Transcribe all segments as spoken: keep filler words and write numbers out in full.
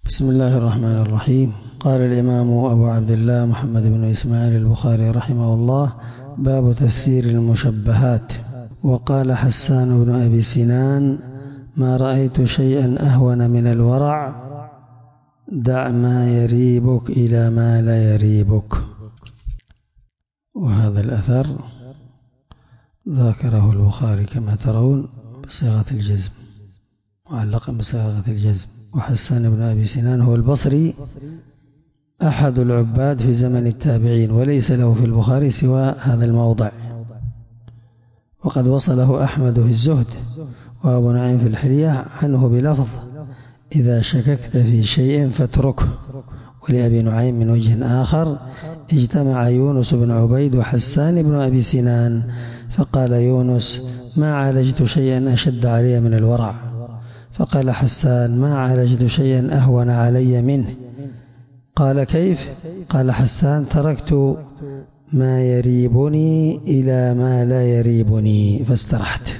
بسم الله الرحمن الرحيم. قال الإمام أبو عبد الله محمد بن إسماعيل البخاري رحمه الله: باب تفسير المشبهات. وقال حسان بن أبي سنان: ما رأيت شيئا أهون من الورع، دع ما يريبك إلى ما لا يريبك. وهذا الأثر ذكره البخاري كما ترون بصيغة الجزم، معلقا بصيغة الجزم. وحسان بن أبي سنان هو البصري أحد العباد في زمن التابعين، وليس له في البخاري سوى هذا الموضع. وقد وصله أحمد في الزهد وأبو نعيم في الحلية عنه بلفظ: إذا شككت في شيء فاتركه. ولأبي نعيم من وجه آخر: اجتمع يونس بن عبيد وحسان بن أبي سنان، فقال يونس: ما عالجت شيئا أشد علي من الورع. فقال حسان: ما عالجت شيئا أهون علي منه. قال: كيف؟ قال حسان: تركت ما يريبني إلى ما لا يريبني فاسترحت.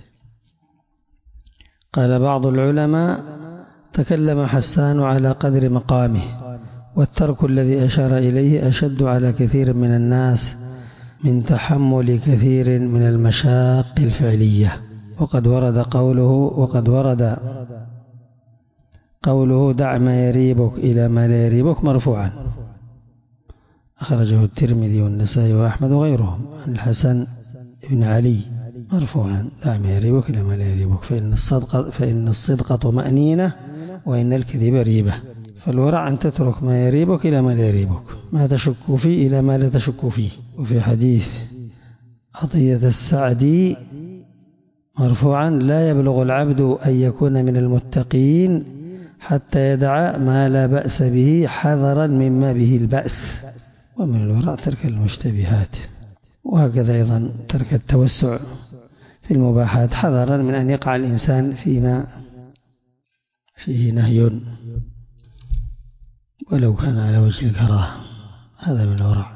قال بعض العلماء: تكلم حسان على قدر مقامه، والترك الذي أشار إليه أشد على كثير من الناس من تحمل كثير من المشاق الفعلية. وقد ورد قوله وقد ورد قوله دع ما يريبك إلى ما لا يريبك مرفوعا، أخرجه الترمذي والنسائي وأحمد وغيرهم عن الحسن بن علي مرفوعا: دع ما يريبك إلى ما لا يريبك، فإن الصدق فإن الصدق طمأنينة وإن الكذب ريبة. فالورع أن تترك ما يريبك إلى ما لا يريبك، ما تشك فيه إلى ما لا تشك فيه. وفي حديث عطية السعدي مرفوعا: لا يبلغ العبد أن يكون من المتقين حتى يدع ما لا بأس به حذرا مما به البأس. ومن الورع ترك المشتبهات، وهكذا أيضا ترك التوسع في المباحات حذرا من أن يقع الإنسان فيما فيه نهي ولو كان على وجه الكراهة، هذا من الورع.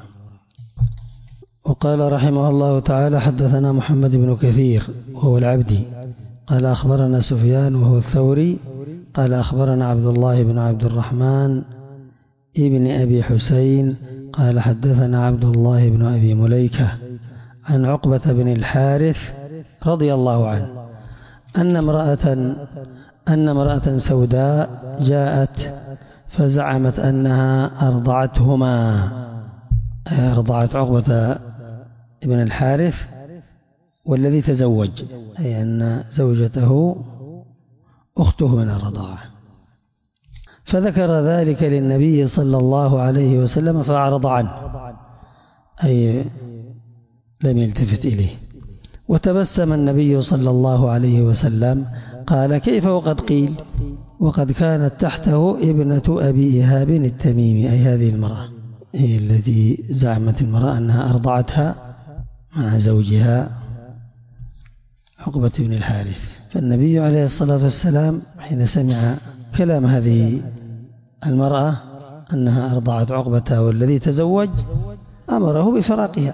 وقال رحمه الله تعالى: حدثنا محمد بن كثير وهو العبدي قال أخبرنا سفيان وهو الثوري قال أخبرنا عبد الله بن عبد الرحمن ابن أبي حسين قال حدثنا عبد الله بن أبي مليكة عن عقبة بن الحارث رضي الله عنه أن امرأة أن امرأة سوداء جاءت فزعمت أنها أرضعتهما، أرضعت عقبة بن الحارث والذي تزوج، أي أن زوجته أخته من الرضاعة. فذكر ذلك للنبي صلى الله عليه وسلم فأعرض عنه، أي لم يلتفت إليه. وتبسم النبي صلى الله عليه وسلم قال: كيف وقد قيل؟ وقد كانت تحته ابنة أبي إيهاب التميمي، أي هذه المرأة هي التي زعمت المرأة أنها أرضعتها مع زوجها عقبة بن الحارث. فالنبي عليه الصلاة والسلام حين سمع كلام هذه المرأة أنها أرضعت عقبة والذي تزوج أمره بفراقها.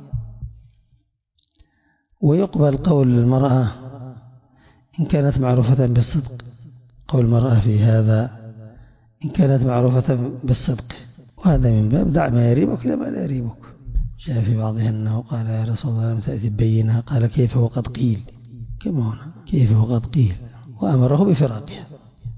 ويقبل قول المرأة إن كانت معروفة بالصدق، قول المرأة في هذا إن كانت معروفة بالصدق، وهذا من باب دع ما يريبك إلى ما لا يريبك. جاء في بعضها أنه قال: يا رسول الله لم تأتي بينها، قال: كيف وقد قيل؟ كما هنا كيف وقد قيل، وأمره بفراقها.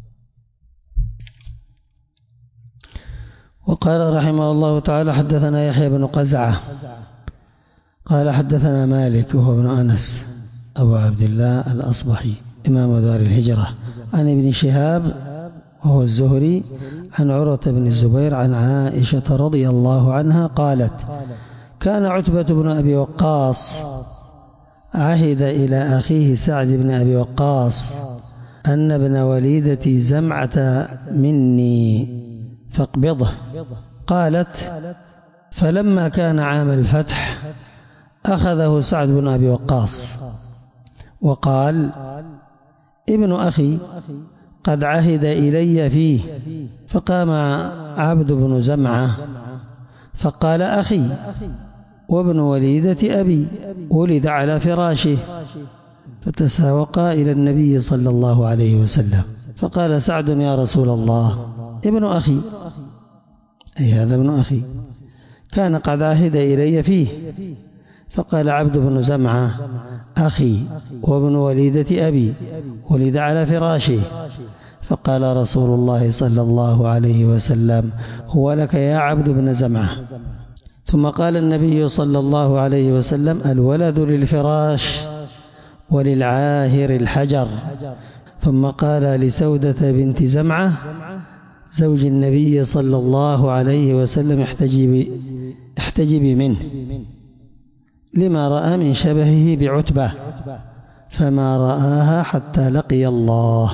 وقال رحمه الله تعالى: حدثنا يحيى بن قزعة قال حدثنا مالك وهو ابن أنس أبو عبد الله الأصبحي إمام دار الهجرة عن ابن شهاب وهو الزهري عن عروة بن الزبير عن عائشة رضي الله عنها قالت: كان عتبة بن أبي وقاص عهد إلى أخيه سعد بن أبي وقاص أن ابن وليدتي زمعة مني فاقبضه. قالت: فلما كان عام الفتح أخذه سعد بن أبي وقاص وقال: ابن أخي قد عهد إلي فيه. فقام عبد بن زمعة فقال: أخي وابن وليدة أبي ولد على فراشه. فتساوقا إلى النبي صلى الله عليه وسلم، فقال سعد: يا رسول الله ابن أخي، أي هذا ابن أخي، كان قد عهد إلي فيه. فقال عبد بن زمعة أخي وابن وليدة أبي، ولد على فراشه. فقال رسول الله صلى الله عليه وسلم هو لك يا عبد بن زمعة. ثم قال النبي صلى الله عليه وسلم الولد للفراش وللعاهر الحجر. ثم قال لسودة بنت زمعة زوج النبي صلى الله عليه وسلم احتجبي, احتجبي منه لما رأى من شبهه بعتبة، فما رآها حتى لقي الله.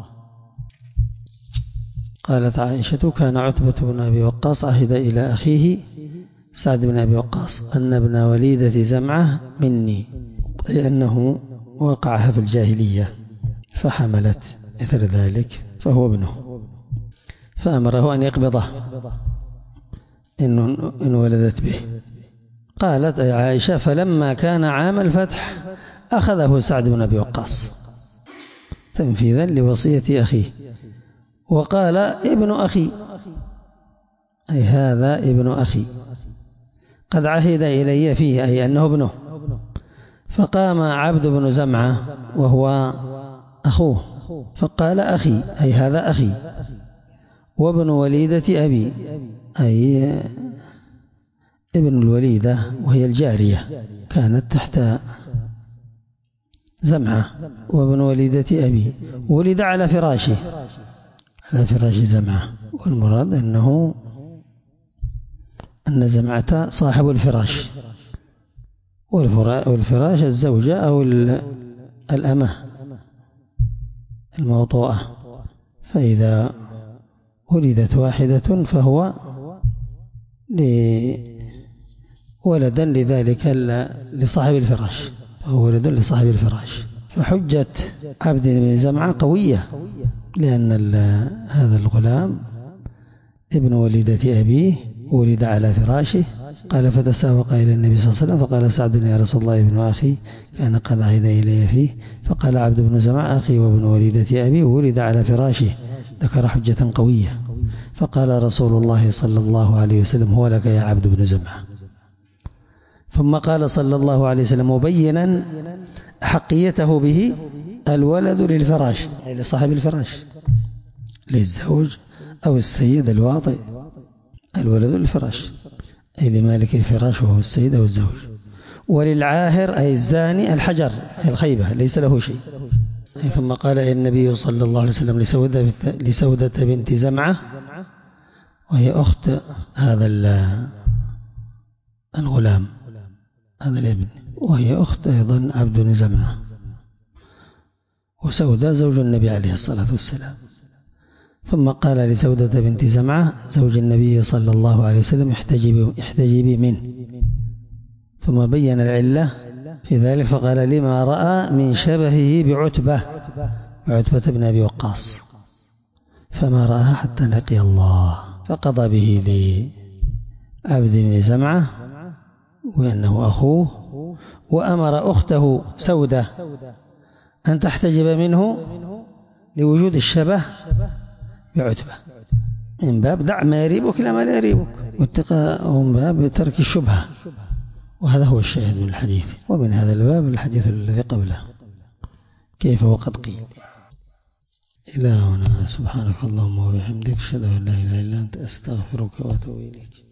قالت عائشة كان عتبة بن أبي وقاص عهد إلى أخيه سعد بن أبي وقاص أن ابن وليدة زمعة مني، أي أنه وقعها في الجاهلية فحملت إثر ذلك فهو ابنه، فأمره أن يقبضه إن ولدت به. قالت أي عائشة فلما كان عام الفتح أخذه سعد بن أبي وقاص تنفيذا لوصية أخيه، وقال ابن أخي، أي هذا ابن أخي قد عهد إلي فيه، أي أنه ابنه. فقام عبد بن زمعة وهو أخوه فقال أخي، أي هذا أخي، وابن وليدة أبي، أي ابن الوليدة وهي الجارية كانت تحت زمعة، وابن وليدة أبي، ولد على فراشه، على فراش زمعة. والمراد أنه أن زمعة صاحب الفراش، والفراش الزوجة أو الأمة الموطوءة، فإذا ولدت واحدة فهو ولدا لذلك لصاحب الفراش، فهو ولد لصاحب الفراش. فحجة عبد بن زمعة قوية، لأن هذا الغلام ابن وليدة أبيه ولد على فراشه. قال فتسابق إلى النبي صلى الله عليه وسلم فقال سعد يا رسول الله ابن أخي كان قد عهد إلي فيه. فقال عبد بن زمعة أخي وابن وليدة أبي ولد على فراشه، ذكر حجة قوية. فقال رسول الله صلى الله عليه وسلم هو لك يا عبد بن زمعة. ثم قال صلى الله عليه وسلم مبينا حقيته به الولد للفراش، أي لصاحب الفراش، للزوج أو السيد الواطئ، الولد للفراش أي لمالك الفراش وهو السيد أو الزوج. وللعاهر أي الزاني الحجر، أي الخيبة، ليس له شيء. ثم قال النبي صلى الله عليه وسلم لسودة, لسودة بنت زمعة وهي أخت هذا الغلام، هذا الابن، وهي أخت أيضا عبد بن زمعة، وسودة زوج النبي عليه الصلاة والسلام. ثم قال لسودة بنت زمعة زوج النبي صلى الله عليه وسلم احتجبي, احتجبي منه. ثم بين العلة في ذلك فقال لما رأى من شبهه بعتبة، بعتبة بن أبي وقاص، فما رآها حتى لقي الله. فقضى به لعبد بن زمعة وأنه أخوه، وأمر أخته سودة أن تحتجب منه لوجود الشبه بعتبة، من باب دع ما يريبك لما لا يريبك، واتقاء من باب ترك الشبهة. وهذا هو الشاهد من الحديث. ومن هذا الباب الحديث الذي قبله كيف وقد قيل. إلى هنا، سبحانك اللهم وبحمدك، أشهد أن لا إله إلا أنت، أستغفرك وأتوب إليك.